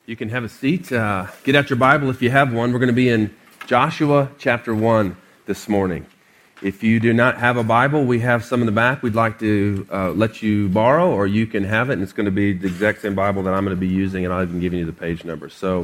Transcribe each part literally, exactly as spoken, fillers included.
You can have a seat. Uh, get out your Bible if you have one. We're going to be in Joshua chapter one this morning. If you do not have a Bible, we have some in the back we'd like to uh, let you borrow, or you can have it, and it's going to be the exact same Bible that I'm going to be using, and I'll even give you the page number. So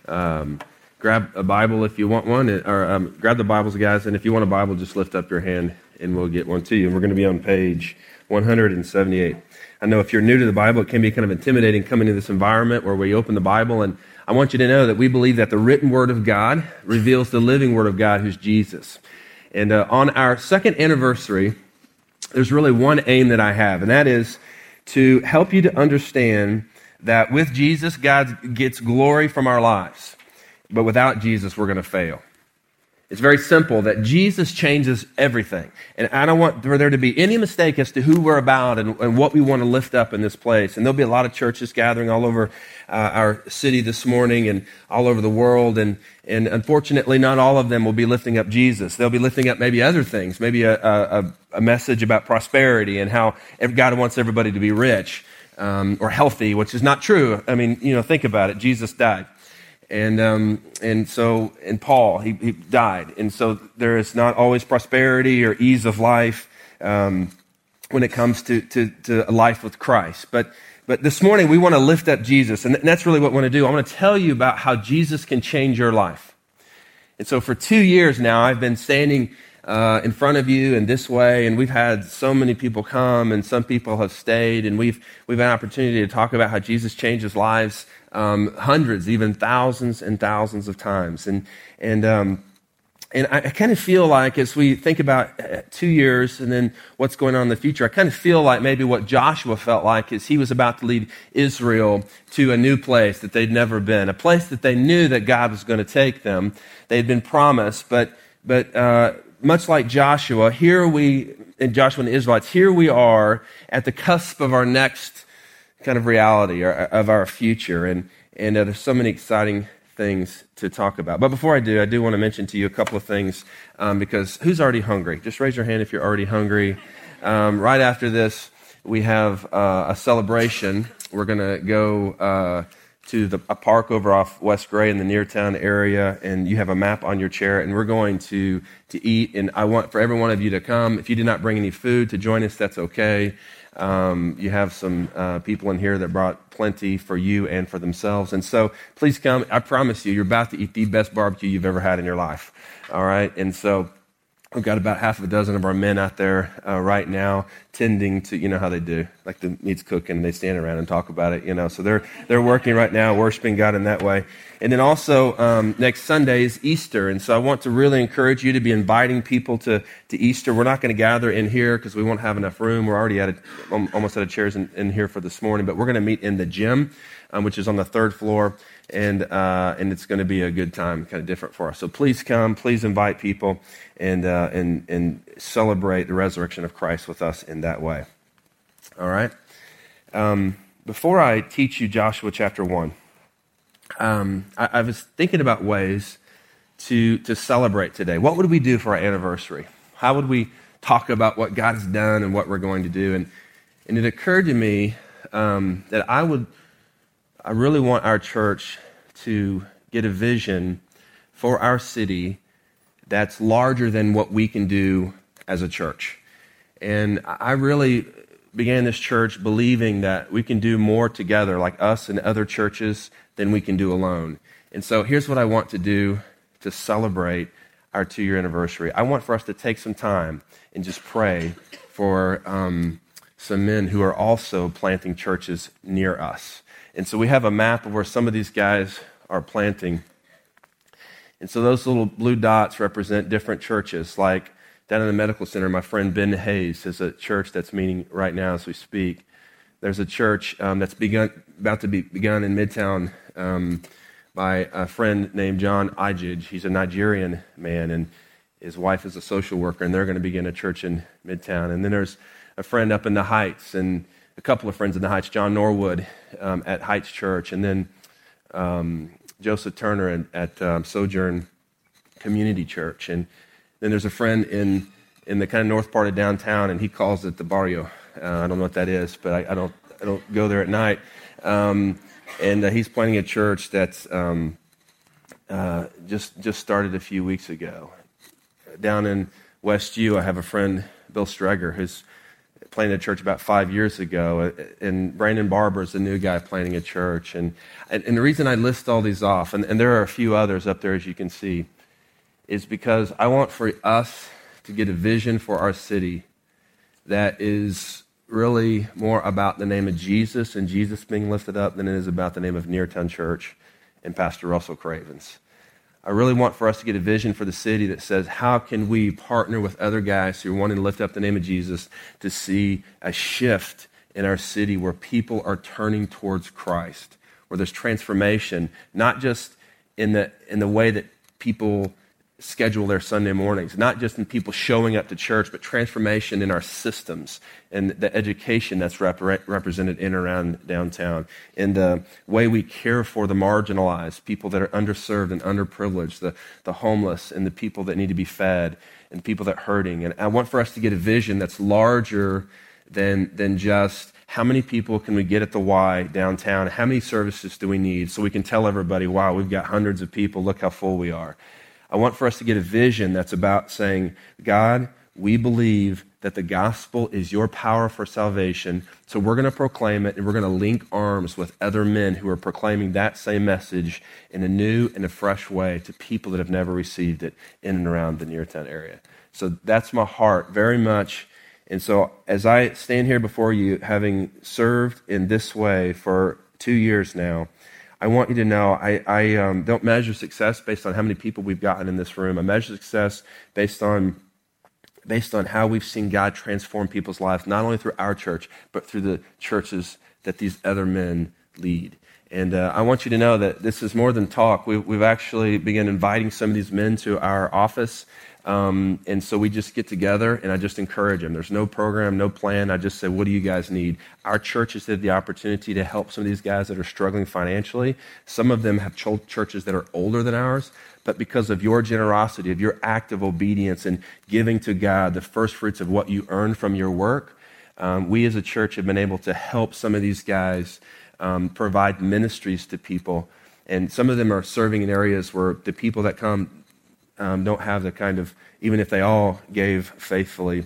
um, grab a Bible if you want one, or um, grab the Bibles, guys, and if you want a Bible, just lift up your hand, and we'll get one to you. And we're going to be on page one hundred seventy-eight. I know if you're new to the Bible, it can be kind of intimidating coming into this environment where we open the Bible, and I want you to know that we believe that the written Word of God reveals the living Word of God, who's Jesus. And uh, on our second anniversary, there's really one aim that I have, and that is to help you to understand that with Jesus, God gets glory from our lives, but without Jesus, we're going to fail. It's very simple that Jesus changes everything. And I don't want for there to be any mistake as to who we're about and, and what we want to lift up in this place. And there'll be a lot of churches gathering all over uh, our city this morning and all over the world. And, and unfortunately, not all of them will be lifting up Jesus. They'll be lifting up maybe other things, maybe a, a, a message about prosperity and how God wants everybody to be rich um, or healthy, which is not true. I mean, you know, think about it. Jesus died. And um, and so, and Paul, he, he died. And so there is not always prosperity or ease of life um, when it comes to, to, to a life with Christ. But but this morning, we want to lift up Jesus. And that's really what I want to do. I want to tell you about how Jesus can change your life. And so for two years now, I've been standing uh, in front of you in this way. And we've had so many people come, and some people have stayed. And we've, we've had an opportunity to talk about how Jesus changes lives Um, hundreds, even thousands and thousands of times. And and um, and I, I kind of feel like as we think about two years and then what's going on in the future, I kind of feel like maybe what Joshua felt like is he was about to lead Israel to a new place that they'd never been, a place that they knew that God was going to take them. They'd been promised, but but uh, much like Joshua, here we, and Joshua and the Israelites, here we are at the cusp of our next kind of reality or of our future, and and uh, there's so many exciting things to talk about. But before I do, I do want to mention to you a couple of things um, because who's already hungry? Just raise your hand if you're already hungry. Um, right after this, we have uh, a celebration. We're going to go uh, to the, a park over off West Gray in the Neartown area, and you have a map on your chair, and we're going to to eat. And I want for every one of you to come. If you did not bring any food to join us, that's okay. Um, you have some uh, people in here that brought plenty for you and for themselves. And so please come. I promise you, you're about to eat the best barbecue you've ever had in your life. All right? And so we've got about half a dozen of our men out there uh, right now tending to, you know how they do, like the meat's cooking and they stand around and talk about it, you know. So they're they're working right now, worshiping God in that way. And then also um, next Sunday is Easter. And so I want to really encourage you to be inviting people to, to Easter. We're not going to gather in here because we won't have enough room. We're already at a, almost out of chairs in, in here for this morning. But we're going to meet in the gym, um, which is on the third floor. And uh, and it's going to be a good time, kind of different for us. So please come, please invite people, and uh, and and celebrate the resurrection of Christ with us in that way. All right. Um, before I teach you Joshua chapter one, um, I, I was thinking about ways to to celebrate today. What would we do for our anniversary? How would we talk about what God has done and what we're going to do? And and it occurred to me um, that I would. I really want our church to get a vision for our city that's larger than what we can do as a church. And I really began this church believing that we can do more together, like us and other churches, than we can do alone. And so here's what I want to do to celebrate our two-year anniversary. I want for us to take some time and just pray for um, some men who are also planting churches near us. And so we have a map of where some of these guys are planting. And so those little blue dots represent different churches. Like down in the medical center, my friend Ben Hayes has a church that's meeting right now as we speak. There's a church um, that's begun, about to be begun in Midtown um, by a friend named John Ijij. He's a Nigerian man, and his wife is a social worker, and they're going to begin a church in Midtown. And then there's a friend up in the Heights, and a couple of friends in the Heights, John Norwood um, at Heights Church, and then um, Joseph Turner at, at um, Sojourn Community Church. And then there's a friend in, in the kind of north part of downtown, and he calls it the barrio. Uh, I don't know what that is, but I, I don't I don't go there at night. Um, and uh, he's planning a church that's um, uh, just just started a few weeks ago. Down in West U, I have a friend, Bill Streger, who's planted a church about five years ago, and Brandon Barber is the new guy planting a church. And, and, and the reason I list all these off, and, and there are a few others up there as you can see, is because I want for us to get a vision for our city that is really more about the name of Jesus and Jesus being lifted up than it is about the name of Neartown Church and Pastor Russell Cravens. I really want for us to get a vision for the city that says, how can we partner with other guys who are wanting to lift up the name of Jesus to see a shift in our city where people are turning towards Christ, where there's transformation, not just in the in the way that people schedule their Sunday mornings, not just in people showing up to church, but transformation in our systems and the education that's rep- represented in and around downtown, in the way we care for the marginalized, people that are underserved and underprivileged, the, the homeless and the people that need to be fed and people that are hurting. And I want for us to get a vision that's larger than, than just how many people can we get at the Y downtown, how many services do we need, so we can tell everybody, wow, we've got hundreds of people, look how full we are. I want for us to get a vision that's about saying, God, we believe that the gospel is your power for salvation, so we're going to proclaim it, and we're going to link arms with other men who are proclaiming that same message in a new and a fresh way to people that have never received it in and around the Neartown area. So that's my heart very much. And so as I stand here before you, having served in this way for two years now, I want you to know I, I um, don't measure success based on how many people we've gotten in this room. I measure success based on based on how we've seen God transform people's lives, not only through our church, but through the churches that these other men lead. And uh, I want you to know that this is more than talk. We, we've actually begun inviting some of these men to our office. Um, and so we just get together, and I just encourage them. There's no program, no plan. I just say, what do you guys need? Our church has had the opportunity to help some of these guys that are struggling financially. Some of them have ch- churches that are older than ours, but because of your generosity, of your act of obedience and giving to God the first fruits of what you earned from your work, um, we as a church have been able to help some of these guys um, provide ministries to people. And some of them are serving in areas where the people that come Um, don't have the kind of, even if they all gave faithfully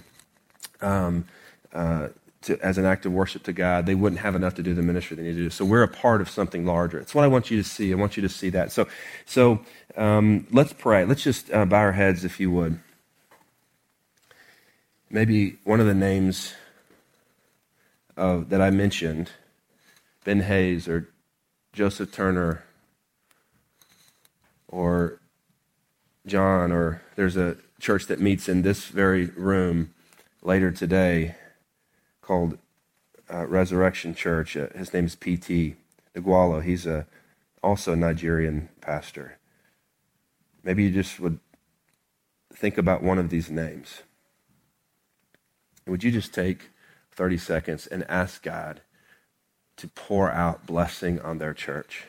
um, uh, to, as an act of worship to God, they wouldn't have enough to do the ministry they need to do. So we're a part of something larger. It's what I want you to see. I want you to see that. So so um, let's pray. Let's just uh, bow our heads, if you would. Maybe one of the names uh, that I mentioned, Ben Hayes or Joseph Turner or John, or there's a church that meets in this very room later today called uh, Resurrection Church. Uh, his name is P T Igwalo. He's a, also a Nigerian pastor. Maybe you just would think about one of these names. Would you just take thirty seconds and ask God to pour out blessing on their church?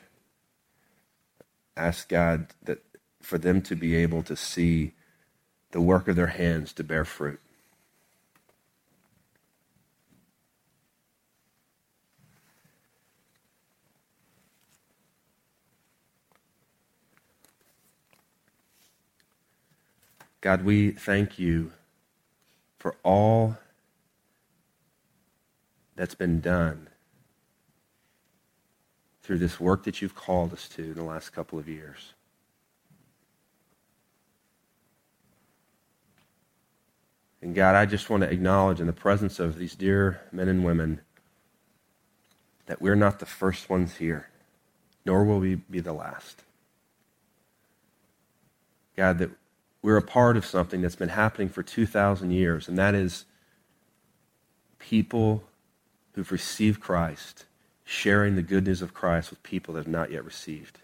Ask God that for them to be able to see the work of their hands to bear fruit. God, we thank you for all that's been done through this work that you've called us to in the last couple of years. And God, I just want to acknowledge in the presence of these dear men and women that we're not the first ones here, nor will we be the last. God, that we're a part of something that's been happening for two thousand years, and that is people who've received Christ sharing the good news of Christ with people that have not yet received.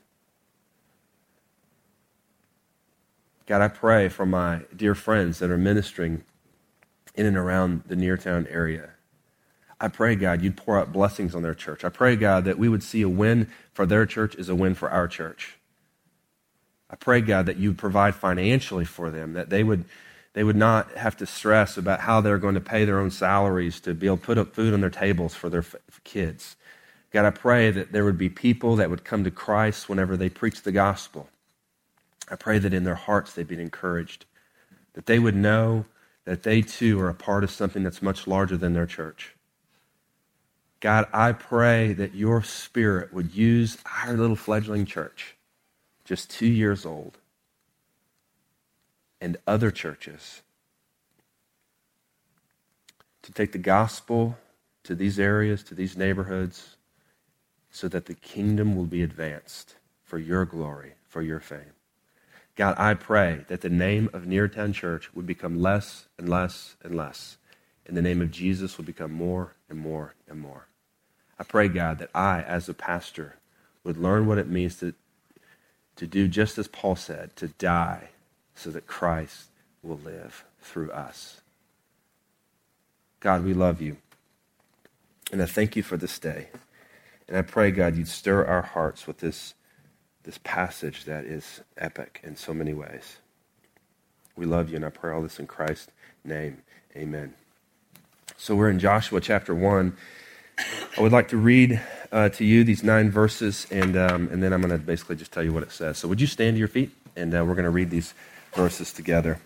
God, I pray for my dear friends that are ministering in and around the Neartown area. I pray, God, you'd pour out blessings on their church. I pray, God, that we would see a win for their church is a win for our church. I pray, God, that you provide financially for them, that they would they would not have to stress about how they're going to pay their own salaries to be able to put up food on their tables for their f- kids. God, I pray that there would be people that would come to Christ whenever they preach the gospel. I pray that in their hearts they'd be encouraged, that they would know that they too are a part of something that's much larger than their church. God, I pray that your Spirit would use our little fledgling church, just two years old, and other churches to take the gospel to these areas, to these neighborhoods, so that the kingdom will be advanced for your glory, for your fame. God, I pray that the name of Neartown Church would become less and less and less, and the name of Jesus would become more and more and more. I pray, God, that I, as a pastor, would learn what it means to, to do just as Paul said, to die so that Christ will live through us. God, we love you, and I thank you for this day. And I pray, God, you'd stir our hearts with this This passage that is epic in so many ways. We love you, and I pray all this in Christ's name. Amen. So we're in Joshua chapter one. I would like to read uh, to you these nine verses, and um, and then I'm going to basically just tell you what it says. So would you stand to your feet, and uh, we're going to read these verses together.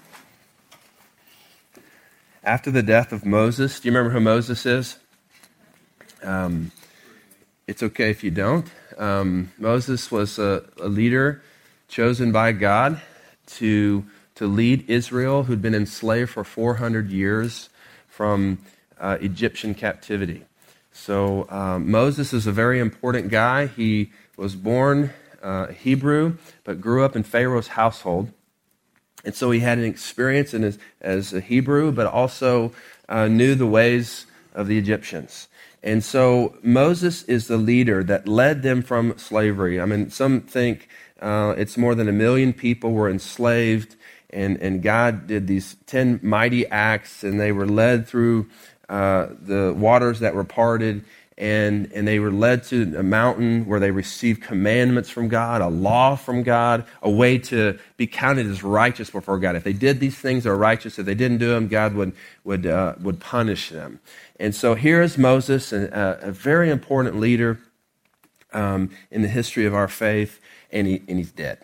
After the death of Moses, do you remember who Moses is? Um, it's okay if you don't. Um, Moses was a, a leader chosen by God to, to lead Israel, who'd been enslaved for four hundred years from uh, Egyptian captivity. So um, Moses is a very important guy. He was born uh, Hebrew, but grew up in Pharaoh's household. And so he had an experience in his, as a Hebrew, but also uh, knew the ways of the Egyptians. And so Moses is the leader that led them from slavery. I mean, some think uh, it's more than a million people were enslaved, and, and God did these ten mighty acts, and they were led through uh, the waters that were parted, and, and they were led to a mountain where they received commandments from God, a law from God, a way to be counted as righteous before God. If they did these things, they're righteous. If they didn't do them, God would would uh, would punish them. And so here is Moses, a, a very important leader um, in the history of our faith, and he and he's dead.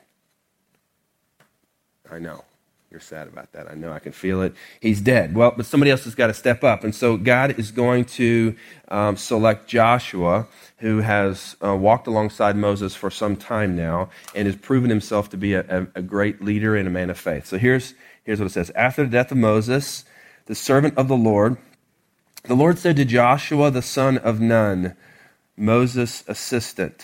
I know. You're sad about that. I know. I can feel it. He's dead. Well, but somebody else has got to step up. And so God is going to um, select Joshua, who has uh, walked alongside Moses for some time now and has proven himself to be a, a great leader and a man of faith. So here's, here's what it says. After the death of Moses, the servant of the Lord, the Lord said to Joshua, the son of Nun, Moses' assistant,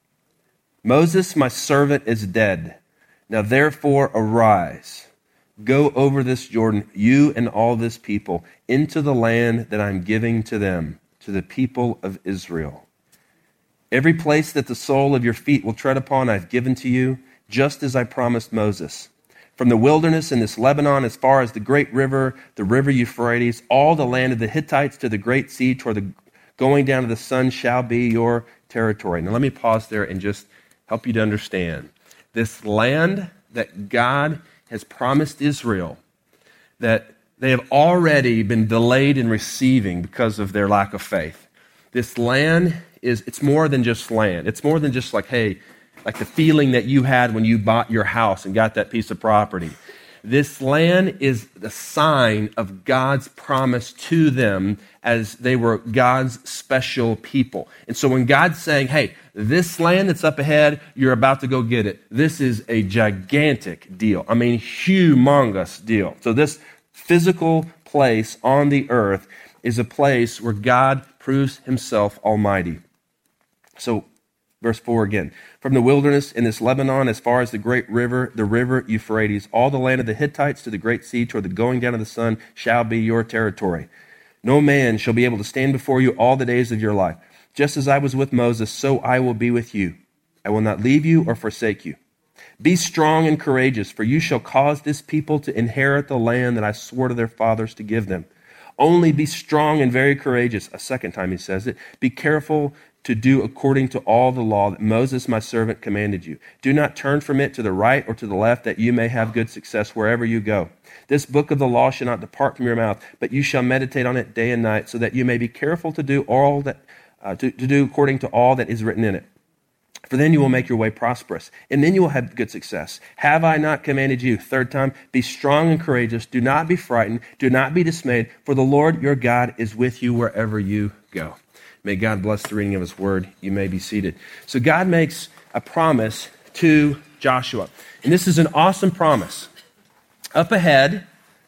Moses, my servant, is dead. Now therefore arise. Go over this Jordan, you and all this people, into the land that I'm giving to them, to the people of Israel. Every place that the sole of your feet will tread upon, I've given to you, just as I promised Moses. From the wilderness in this Lebanon, as far as the great river, the river Euphrates, all the land of the Hittites to the great sea, toward the going down of the sun shall be your territory. Now let me pause there and just help you to understand. This land that God has promised Israel, that they have already been delayed in receiving because of their lack of faith. This land is, it's more than just land. It's more than just like, hey, like the feeling that you had when you bought your house and got that piece of property. This land is the sign of God's promise to them as they were God's special people. And so when God's saying, hey, this land that's up ahead, you're about to go get it. This is a gigantic deal. I mean, humongous deal. So this physical place on the earth is a place where God proves himself almighty. So verse four again. From the wilderness in this Lebanon, as far as the great river, the river Euphrates, all the land of the Hittites to the great sea, toward the going down of the sun, shall be your territory. No man shall be able to stand before you all the days of your life. Just as I was with Moses, so I will be with you. I will not leave you or forsake you. Be strong and courageous, for you shall cause this people to inherit the land that I swore to their fathers to give them. Only be strong and very courageous. A second time he says it. Be careful to do according to all the law that Moses, my servant, commanded you. Do not turn from it to the right or to the left, that you may have good success wherever you go. This book of the law shall not depart from your mouth, but you shall meditate on it day and night, so that you may be careful to do all that uh, to, to do according to all that is written in it. For then you will make your way prosperous, and then you will have good success. Have I not commanded you? Third time, be strong and courageous. Do not be frightened. Do not be dismayed, for the Lord your God is with you wherever you go. May God bless the reading of his word. You may be seated. So God makes a promise to Joshua, and this is an awesome promise. Up ahead,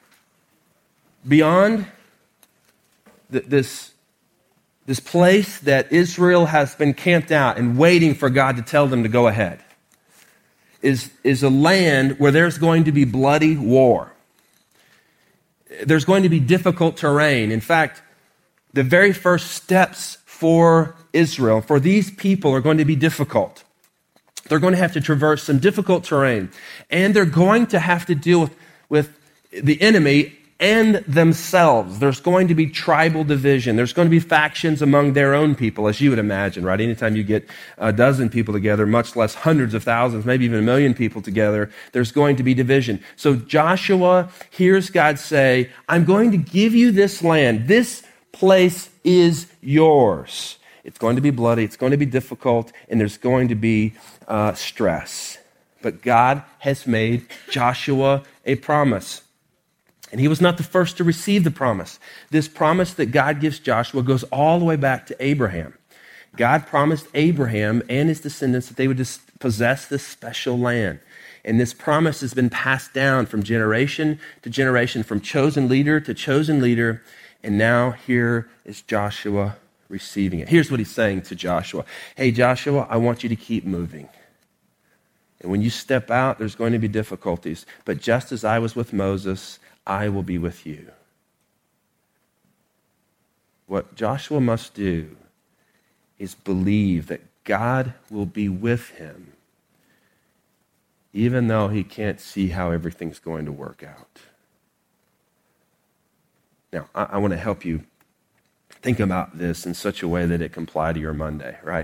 beyond th- this, this place that Israel has been camped out and waiting for God to tell them to go ahead, is, is a land where there's going to be bloody war. There's going to be difficult terrain. In fact, the very first steps for Israel, for these people, are going to be difficult. They're going to have to traverse some difficult terrain, and they're going to have to deal with, with the enemy and themselves. There's going to be tribal division. There's going to be factions among their own people, as you would imagine, right? Anytime you get a dozen people together, much less hundreds of thousands, maybe even a million people together, there's going to be division. So Joshua hears God say, I'm going to give you this land. This place is yours. It's going to be bloody. It's going to be difficult, and there's going to be uh, stress. But God has made Joshua a promise. And he was not the first to receive the promise. This promise that God gives Joshua goes all the way back to Abraham. God promised Abraham and his descendants that they would possess this special land. And this promise has been passed down from generation to generation, from chosen leader to chosen leader. And now here is Joshua receiving it. Here's what he's saying to Joshua. Hey, Joshua, I want you to keep moving. And when you step out, there's going to be difficulties. But just as I was with Moses, I will be with you. What Joshua must do is believe that God will be with him, even though he can't see how everything's going to work out. Now, I, I want to help you think about this in such a way that it can apply to your Monday, right?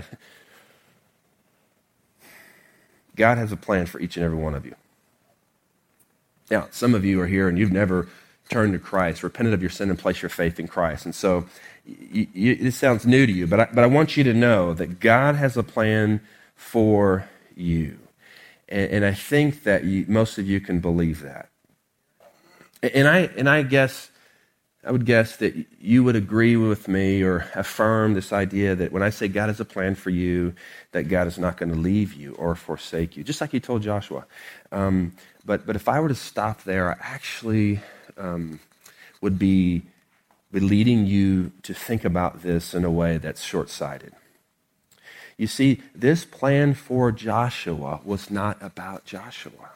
God has a plan for each and every one of you. Now, some of you are here and you've never turned to Christ, repented of your sin, and placed your faith in Christ. And so you, you, this sounds new to you, but I, but I want you to know that God has a plan for you. And, and I think that you, most of you can believe that. And I and I guess, I would guess that you would agree with me or affirm this idea that when I say God has a plan for you, that God is not going to leave you or forsake you, just like he told Joshua. Um, but but if I were to stop there, I actually um, would be, be leading you to think about this in a way that's short-sighted. You see, this plan for Joshua was not about Joshua.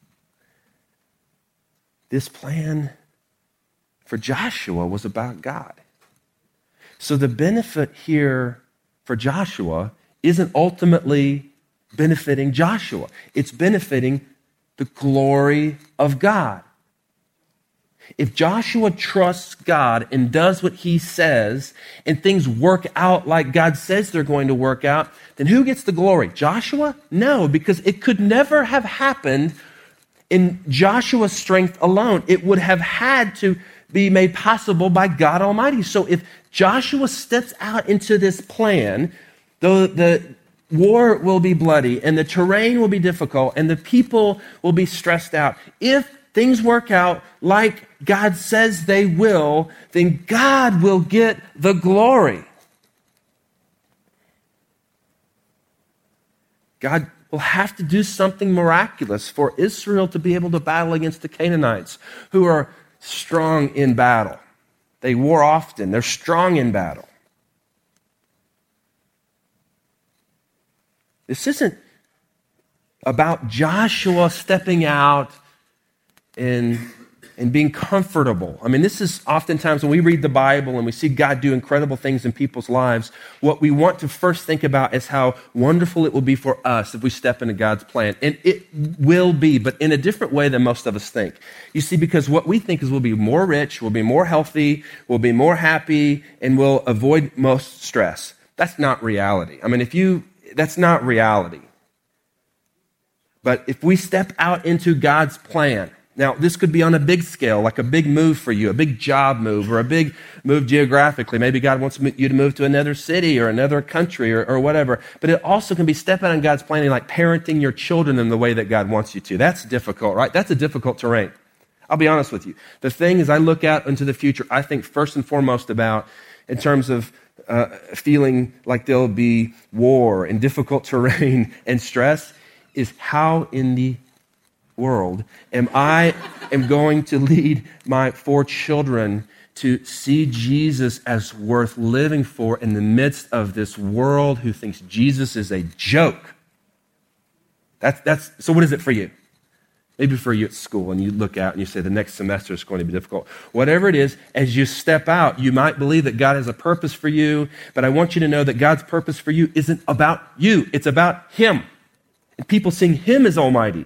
This plan for Joshua was about God. So the benefit here for Joshua isn't ultimately benefiting Joshua. It's benefiting the glory of God. If Joshua trusts God and does what he says, and things work out like God says they're going to work out, then who gets the glory? Joshua? No, because it could never have happened in Joshua's strength alone. It would have had to be made possible by God Almighty. So if Joshua steps out into this plan, though the war will be bloody and the terrain will be difficult and the people will be stressed out, if things work out like God says they will, then God will get the glory. God will have to do something miraculous for Israel to be able to battle against the Canaanites, who are strong in battle. They war often. They're strong in battle. This isn't about Joshua stepping out and, and being comfortable. I mean, this is oftentimes when we read the Bible and we see God do incredible things in people's lives, what we want to first think about is how wonderful it will be for us if we step into God's plan. And it will be, but in a different way than most of us think. You see, because what we think is we'll be more rich, we'll be more healthy, we'll be more happy, and we'll avoid most stress. That's not reality. I mean, if you, that's not reality. But if we step out into God's plan, Now, this could be on a big scale, like a big move for you, a big job move, or a big move geographically. Maybe God wants you to move to another city or another country or, or whatever. But it also can be stepping on God's planning, like parenting your children in the way that God wants you to. That's difficult, right? That's a difficult terrain. I'll be honest with you. The thing as I look out into the future, I think first and foremost about in terms of uh, feeling like there'll be war and difficult terrain and stress is how in the world am I am going to lead my four children to see Jesus as worth living for in the midst of this world who thinks Jesus is a joke. That's, that's, so what is it for you? Maybe for you at school and you look out and you say the next semester is going to be difficult. Whatever it is, as you step out, you might believe that God has a purpose for you, but I want you to know that God's purpose for you isn't about you. It's about Him. And people seeing Him as Almighty.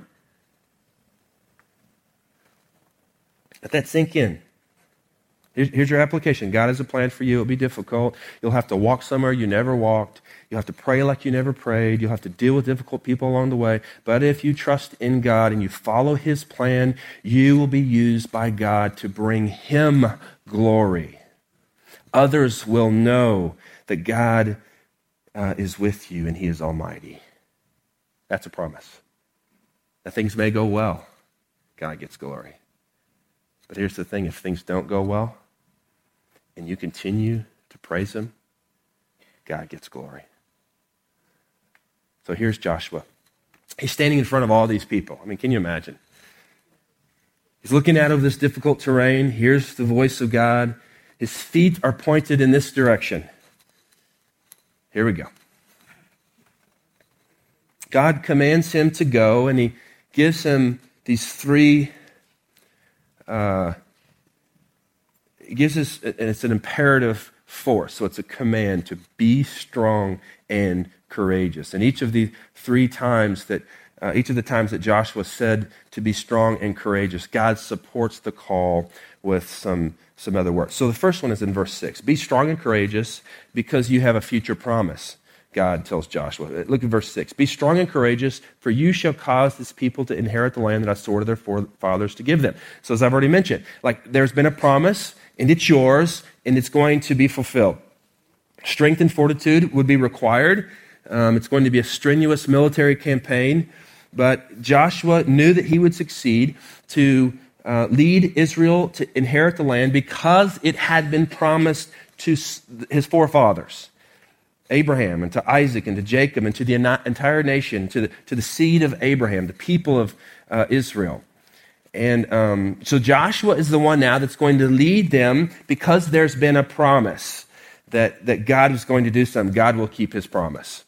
Let that sink in. Here's, here's your application. God has a plan for you. It'll be difficult. You'll have to walk somewhere you never walked. You'll have to pray like you never prayed. You'll have to deal with difficult people along the way. But if you trust in God and you follow His plan, you will be used by God to bring Him glory. Others will know that God uh, is with you and He is Almighty. That's a promise. That things may go well. God gets glory. But here's the thing, if things don't go well and you continue to praise Him, God gets glory. So here's Joshua. He's standing in front of all these people. I mean, can you imagine? He's looking out over this difficult terrain. Here's the voice of God. His feet are pointed in this direction. Here we go. God commands him to go, and He gives him these three Uh, it gives us, and it's an imperative force, so it's a command to be strong and courageous. And each of the three times that, uh, each of the times that Joshua said to be strong and courageous, God supports the call with some, some other words. So the first one is in verse six. Be strong and courageous because you have a future promise. God tells Joshua. Look at verse six. Be strong and courageous, for you shall cause this people to inherit the land that I swore to their forefathers to give them. So as I've already mentioned, like there's been a promise, and it's yours, and it's going to be fulfilled. Strength and fortitude would be required. Um, it's going to be a strenuous military campaign, but Joshua knew that he would succeed to uh, lead Israel to inherit the land because it had been promised to his forefathers. Abraham and to Isaac and to Jacob and to the entire nation, to the, to the seed of Abraham, the people of uh, Israel. And um, so Joshua is the one now that's going to lead them because there's been a promise that, that God is going to do something. God will keep His promise.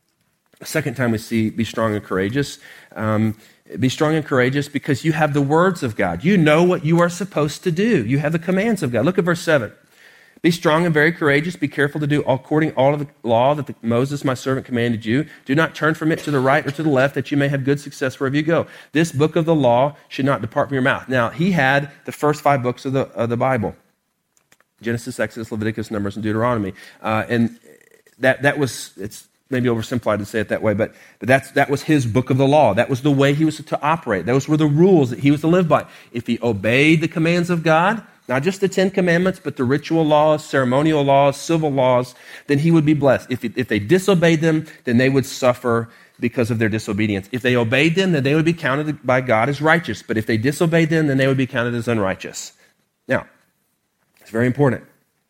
The second time we see be strong and courageous. Um, be strong and courageous because you have the words of God. You know what you are supposed to do. You have the commands of God. Look at verse seven. Be strong and very courageous. Be careful to do according to all of the law that the, Moses, my servant, commanded you. Do not turn from it to the right or to the left, that you may have good success wherever you go. This book of the law should not depart from your mouth. Now, he had the first five books of the, of the Bible. Genesis, Exodus, Leviticus, Numbers, and Deuteronomy. Uh, and that, that was, it's maybe oversimplified to say it that way, but, but that's, that was his book of the law. That was the way he was to operate. Those were the rules that he was to live by. If he obeyed the commands of God, not just the Ten Commandments, but the ritual laws, ceremonial laws, civil laws, then he would be blessed. If, if they disobeyed them, then they would suffer because of their disobedience. If they obeyed them, then they would be counted by God as righteous. But if they disobeyed them, then they would be counted as unrighteous. Now, it's very important.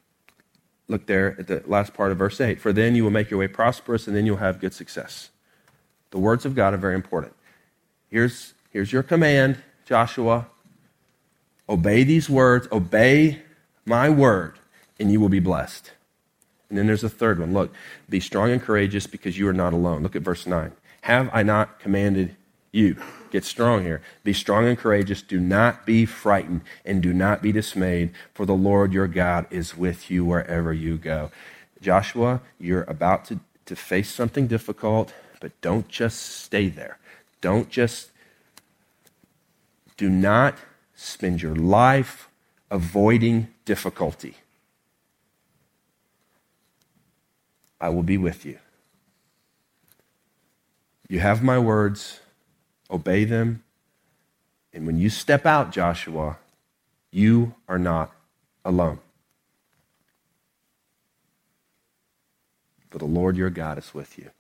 Look there at the last part of verse eight. For then you will make your way prosperous, and then you'll have good success. The words of God are very important. Here's, here's your command, Joshua. Obey these words, obey my word, and you will be blessed. And then there's a third one. Look, be strong and courageous because you are not alone. Look at verse nine. Have I not commanded you? Get strong here. Be strong and courageous. Do not be frightened and do not be dismayed, for the Lord your God is with you wherever you go. Joshua, you're about to, to face something difficult, but don't just stay there. Don't just, do not spend your life avoiding difficulty. I will be with you. You have my words. Obey them. And when you step out, Joshua, you are not alone. For the Lord your God is with you.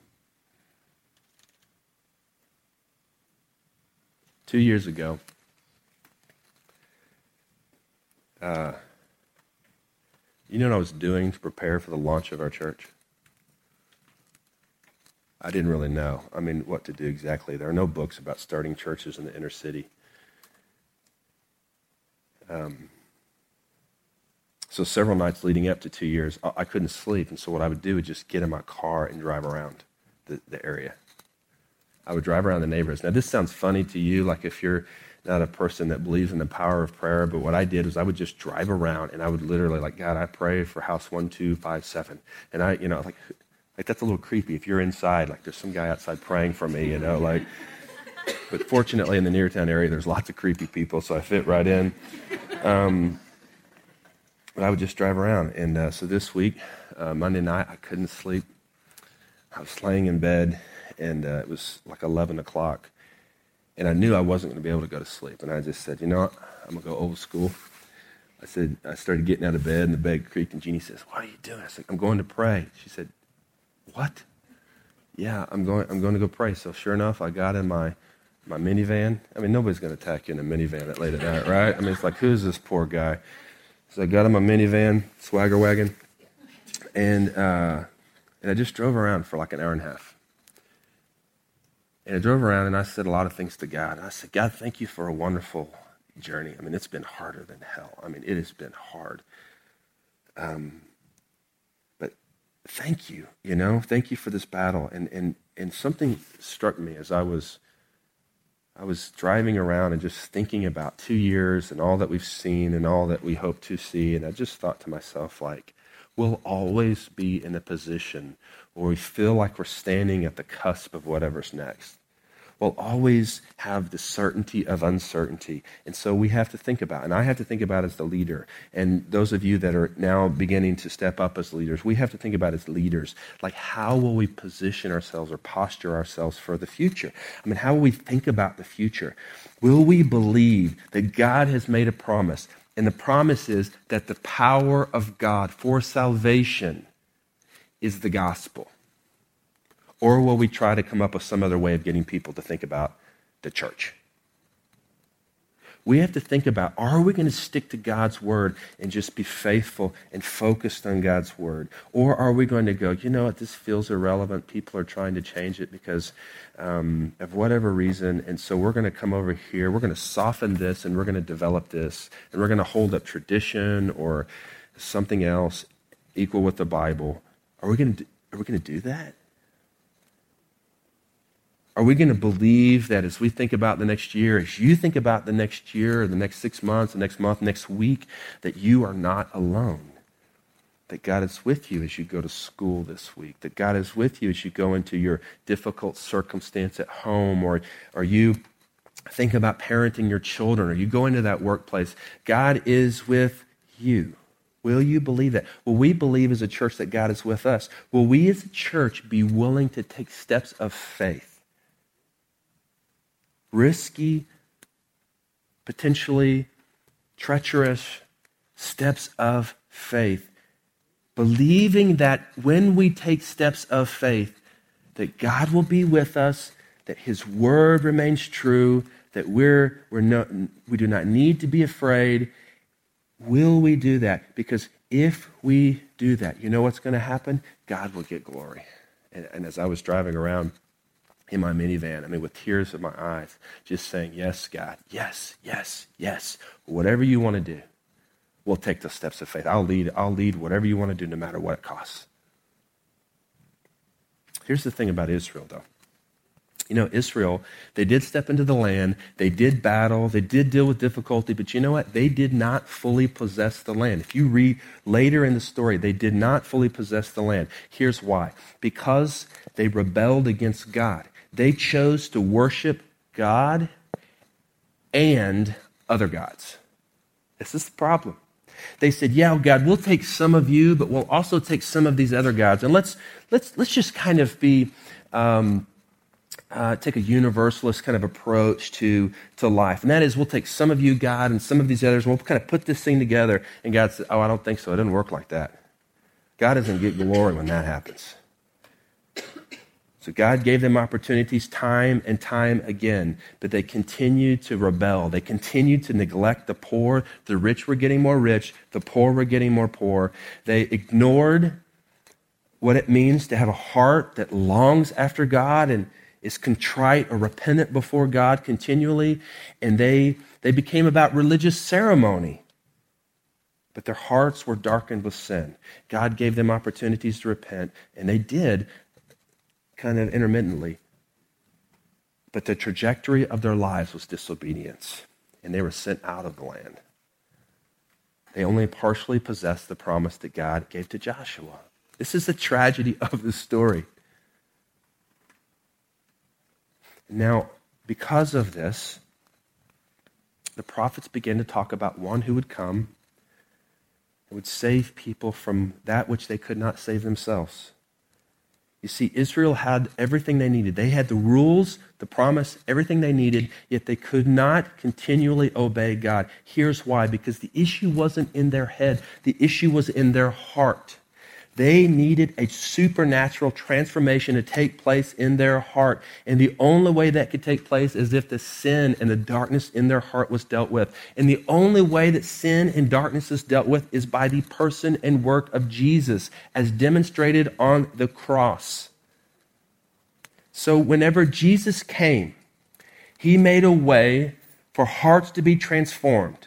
Two years ago, uh, you know what I was doing to prepare for the launch of our church? I didn't really know. I mean, what to do exactly. There are no books about starting churches in the inner city. Um, so several nights leading up to two years, I, I couldn't sleep. And so what I would do is just get in my car and drive around the, the area. I would drive around the neighborhoods. Now, this sounds funny to you, like if you're not a person that believes in the power of prayer, but what I did was I would just drive around and I would literally, like, God, I pray for house one two five seven. And I, you know, like, like that's a little creepy. If you're inside, like there's some guy outside praying for me, you know, like, but fortunately in the Neartown area, there's lots of creepy people, so I fit right in. Um, but I would just drive around. And uh, so this week, uh, Monday night, I couldn't sleep. I was laying in bed, and uh, it was like eleven o'clock. And I knew I wasn't going to be able to go to sleep. And I just said, you know what, I'm going to go old school. I said, I started getting out of bed, and the bed creaked, and Jeannie says, what are you doing? I said, I'm going to pray. She said, what? Yeah, I'm going I'm going to go pray. So sure enough, I got in my, my minivan. I mean, nobody's going to attack you in a minivan at late at night, right? I mean, it's like, who's this poor guy? So I got in my minivan, swagger wagon, and uh, and I just drove around for like an hour and a half. And I drove around, and I said a lot of things to God. And I said, God, thank you for a wonderful journey. I mean, it's been harder than hell. I mean, it has been hard. Um, but thank you, you know, thank you for this battle. And and and something struck me as I was I was driving around and just thinking about two years and all that we've seen and all that we hope to see. And I just thought to myself, like, we'll always be in a position where we feel like we're standing at the cusp of whatever's next. We'll always have the certainty of uncertainty. And so we have to think about, and I have to think about as the leader, and those of you that are now beginning to step up as leaders, we have to think about as leaders, like how will we position ourselves or posture ourselves for the future? I mean, how will we think about the future? Will we believe that God has made a promise? And the promise is that the power of God for salvation is the gospel. Or will we try to come up with some other way of getting people to think about the church? We have to think about, are we going to stick to God's word and just be faithful and focused on God's word? Or are we going to go, you know what, this feels irrelevant. People are trying to change it because um, of whatever reason. And so we're going to come over here. We're going to soften this and we're going to develop this. And we're going to hold up tradition or something else equal with the Bible. Are we going to, are we going to do that? Are we going to believe that as we think about the next year, as you think about the next year, or the next six months, the next month, next week, that you are not alone? That God is with you as you go to school this week? That God is with you as you go into your difficult circumstance at home, or, or you think about parenting your children, or you go into that workplace? God is with you. Will you believe that? Will we believe as a church that God is with us? Will we as a church be willing to take steps of faith? Risky, potentially treacherous steps of faith. Believing that when we take steps of faith, that God will be with us, that his word remains true, that we're, we're no, we do not need to be afraid. Will we do that? Because if we do that, you know what's going to happen? God will get glory. And, and as I was driving around in my minivan, I mean, with tears in my eyes, just saying, yes, God, yes, yes, yes. Whatever you want to do, we'll take the steps of faith. I'll lead, I'll lead whatever you want to do, no matter what it costs. Here's the thing about Israel, though. You know, Israel, they did step into the land, they did battle, they did deal with difficulty, but you know what? They did not fully possess the land. If you read later in the story, they did not fully possess the land. Here's why. Because they rebelled against God. They chose to worship God and other gods. This is the problem. They said, yeah, God, we'll take some of you, but we'll also take some of these other gods. And let's let's let's just kind of be um, uh, take a universalist kind of approach to, to life. And that is, we'll take some of you, God, and some of these others, and we'll kind of put this thing together. And God says, oh, I don't think so. It doesn't work like that. God doesn't get glory when that happens. So God gave them opportunities time and time again, but they continued to rebel. They continued to neglect the poor. The rich were getting more rich. The poor were getting more poor. They ignored what it means to have a heart that longs after God and is contrite or repentant before God continually. And they, they became about religious ceremony, but their hearts were darkened with sin. God gave them opportunities to repent, and they did, kind of intermittently. But the trajectory of their lives was disobedience, and they were sent out of the land. They only partially possessed the promise that God gave to Joshua. This is the tragedy of the story. Now, because of this, the prophets began to talk about one who would come and would save people from that which they could not save themselves. You see, Israel had everything they needed. They had the rules, the promise, everything they needed, yet they could not continually obey God. Here's why: because the issue wasn't in their head, the issue was in their heart. They needed a supernatural transformation to take place in their heart. And the only way that could take place is if the sin and the darkness in their heart was dealt with. And the only way that sin and darkness is dealt with is by the person and work of Jesus, as demonstrated on the cross. So whenever Jesus came, he made a way for hearts to be transformed.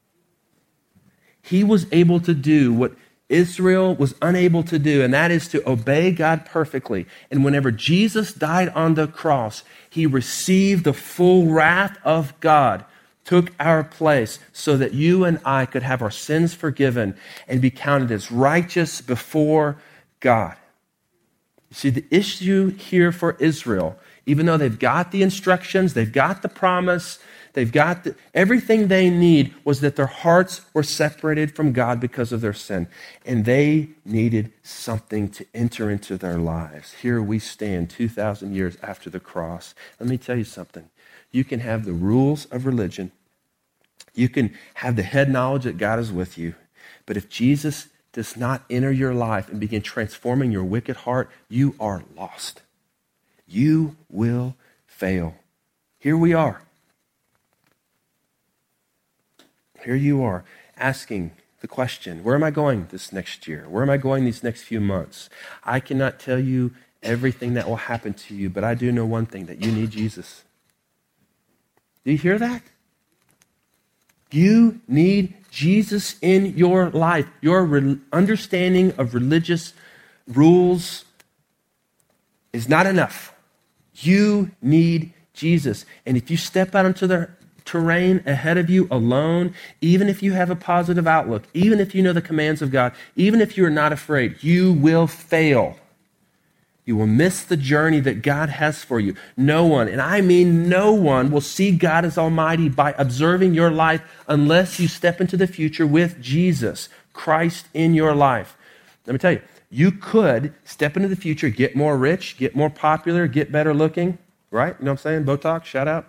He was able to do what Israel was unable to do, and that is to obey God perfectly. And whenever Jesus died on the cross, he received the full wrath of God, took our place, so that you and I could have our sins forgiven and be counted as righteous before God. You see, the issue here for Israel, even though they've got the instructions, they've got the promise, they've got the, everything they need, was that their hearts were separated from God because of their sin. And they needed something to enter into their lives. Here we stand two thousand years after the cross. Let me tell you something. You can have the rules of religion. You can have the head knowledge that God is with you. But if Jesus does not enter your life and begin transforming your wicked heart, you are lost. You will fail. Here we are. Here you are asking the question, where am I going this next year? Where am I going these next few months? I cannot tell you everything that will happen to you, but I do know one thing, that you need Jesus. Do you hear that? You need Jesus in your life. Your re- understanding of religious rules is not enough. You need Jesus. And if you step out into the terrain ahead of you alone, even if you have a positive outlook, even if you know the commands of God, even if you're not afraid, you will fail. You will miss the journey that God has for you. No one, and I mean no one, will see God as Almighty by observing your life unless you step into the future with Jesus, Christ in your life. Let me tell you, you could step into the future, get more rich, get more popular, get better looking, right? You know what I'm saying? Botox, shout out.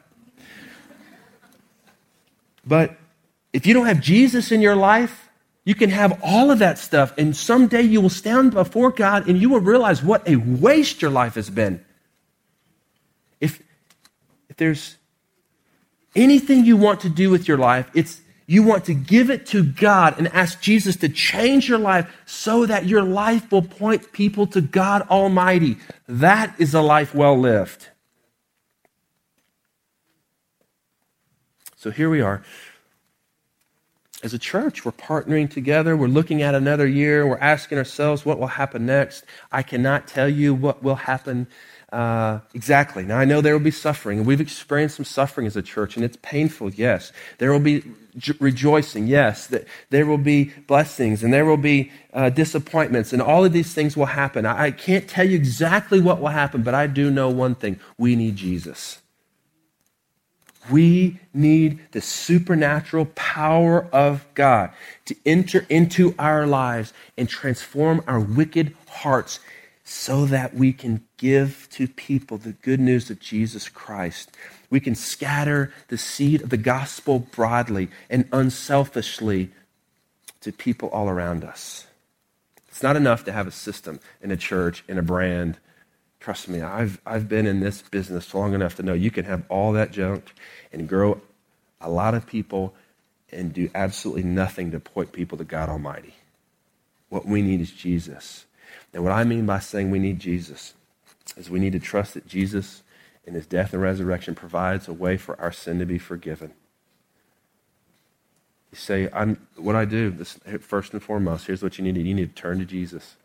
But if you don't have Jesus in your life, you can have all of that stuff, and someday you will stand before God and you will realize what a waste your life has been. If, if there's anything you want to do with your life, it's you want to give it to God and ask Jesus to change your life so that your life will point people to God Almighty. That is a life well lived. So here we are. As a church, we're partnering together. We're looking at another year. We're asking ourselves what will happen next. I cannot tell you what will happen uh, exactly. Now, I know there will be suffering. We've experienced some suffering as a church, and it's painful, yes. There will be j- rejoicing, yes. There will be blessings, and there will be uh, disappointments, and all of these things will happen. I, I can't tell you exactly what will happen, but I do know one thing. We need Jesus. We need the supernatural power of God to enter into our lives and transform our wicked hearts so that we can give to people the good news of Jesus Christ. We can scatter the seed of the gospel broadly and unselfishly to people all around us. It's not enough to have a system in a church, in a brand. Trust me, I've, I've been in this business long enough to know you can have all that junk and grow a lot of people and do absolutely nothing to point people to God Almighty. What we need is Jesus. And what I mean by saying we need Jesus is we need to trust that Jesus in his death and resurrection provides a way for our sin to be forgiven. You say, I'm, what I do, this, first and foremost, here's what you need to do. You need to turn to Jesus.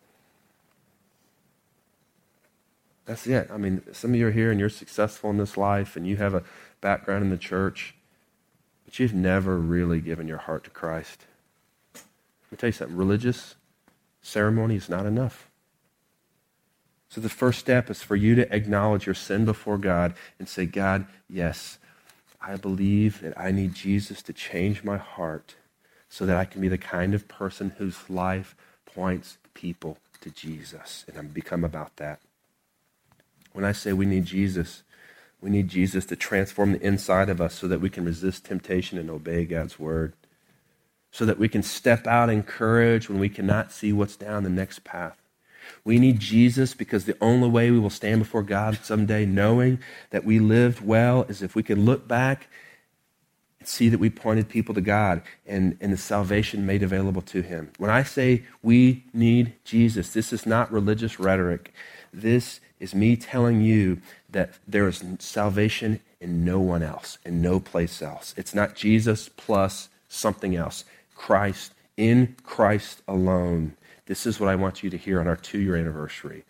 That's it. I mean, some of you are here and you're successful in this life and you have a background in the church, but you've never really given your heart to Christ. Let me tell you something. Religious ceremony is not enough. So the first step is for you to acknowledge your sin before God and say, God, yes, I believe that I need Jesus to change my heart so that I can be the kind of person whose life points people to Jesus. And I've become about that. When I say we need Jesus, we need Jesus to transform the inside of us so that we can resist temptation and obey God's word. So that we can step out in courage when we cannot see what's down the next path. We need Jesus because the only way we will stand before God someday knowing that we lived well is if we can look back and see that we pointed people to God and, and the salvation made available to him. When I say we need Jesus, this is not religious rhetoric. This is me telling you that there is salvation in no one else, in no place else. It's not Jesus plus something else. Christ, in Christ alone. This is what I want you to hear on our two-year anniversary.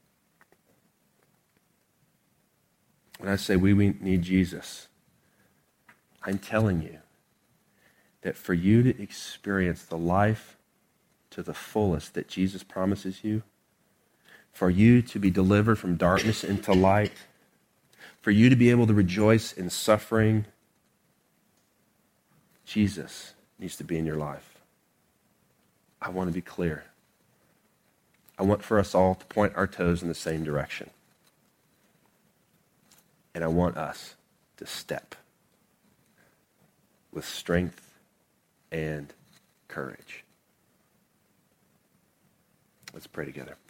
When I say we, we need Jesus, I'm telling you that for you to experience the life to the fullest that Jesus promises you, for you to be delivered from darkness into light, for you to be able to rejoice in suffering, Jesus needs to be in your life. I want to be clear. I want for us all to point our toes in the same direction. And I want us to step with strength and courage. Let's pray together.